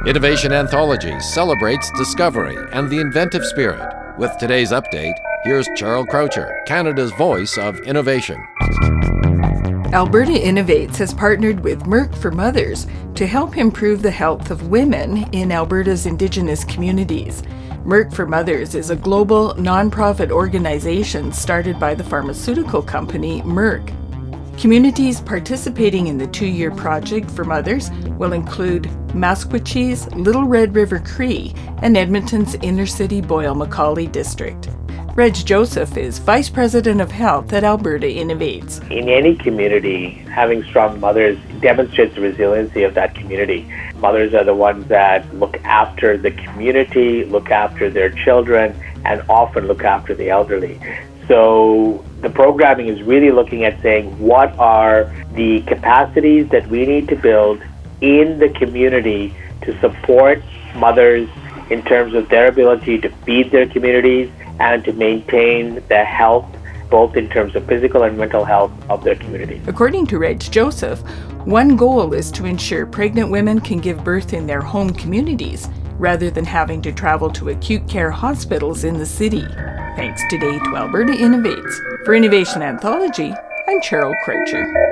Innovation Anthology celebrates discovery and the inventive spirit. With today's update, here's Cheryl Croucher, Canada's voice of innovation. Alberta Innovates has partnered with Merck for Mothers to help improve the health of women in Alberta's Indigenous communities. Merck for Mothers is a global nonprofit organization started by the pharmaceutical company Merck. Communities participating in the 2-year project for mothers will include Maskwacis, Little Red River Cree, and Edmonton's inner-city Boyle-McCauley district. Reg Joseph is Vice President of Health at Alberta Innovates. In any community, having strong mothers demonstrates the resiliency of that community. Mothers are the ones that look after the community, look after their children, and often look after the elderly. So the programming is really looking at saying what are the capacities that we need to build in the community to support mothers in terms of their ability to feed their communities and to maintain the health, both in terms of physical and mental health of their community. According to Reg Joseph, one goal is to ensure pregnant women can give birth in their home communities rather than having to travel to acute care hospitals in the city. Thanks today to Alberta Innovates. For Innovation Anthology, I'm Cheryl Croucher.